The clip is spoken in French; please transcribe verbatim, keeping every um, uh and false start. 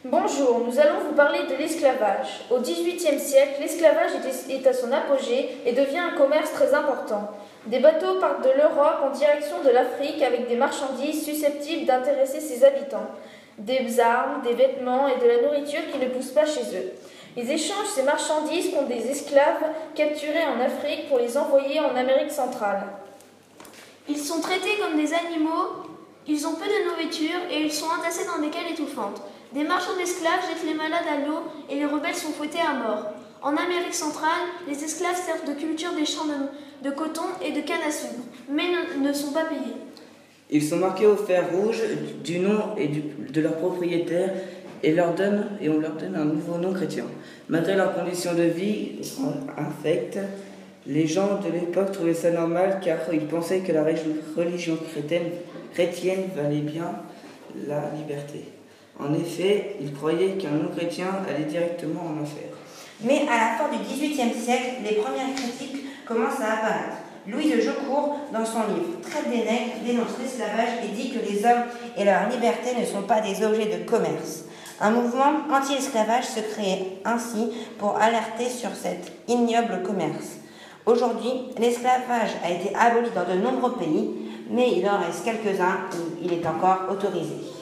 Bonjour, nous allons vous parler de l'esclavage. Au dix-huitième siècle, l'esclavage est à son apogée et devient un commerce très important. Des bateaux partent de l'Europe en direction de l'Afrique avec des marchandises susceptibles d'intéresser ses habitants. Des armes, des vêtements et de la nourriture qui ne poussent pas chez eux. Ils échangent ces marchandises contre des esclaves capturés en Afrique pour les envoyer en Amérique centrale. Ils sont traités comme des animaux, ils ont peu de nourriture et ils sont entassés dans des cales étouffantes. Des marchands d'esclaves jettent les malades à l'eau et les rebelles sont fouettés à mort. En Amérique centrale, les esclaves servent de culture des champs de, de coton et de canne à sucre, mais ne, ne sont pas payés. Ils sont marqués au fer rouge du nom et du, de leur propriétaire et, leur donne, et on leur donne un nouveau nom chrétien. Malgré leurs conditions de vie infectes, les gens de l'époque trouvaient ça normal car ils pensaient que la religion chrétienne, chrétienne valait bien la liberté. En effet, ils croyaient qu'un non-chrétien allait directement en enfer. Mais à la fin du dix-huitième siècle, les premières critiques commencent à apparaître. Louis de Jaucourt, dans son livre Traite des nègres, dénonce l'esclavage et dit que les hommes et leur liberté ne sont pas des objets de commerce. Un mouvement anti-esclavage se crée ainsi pour alerter sur cet ignoble commerce. Aujourd'hui, l'esclavage a été aboli dans de nombreux pays, mais il en reste quelques-uns où il est encore autorisé.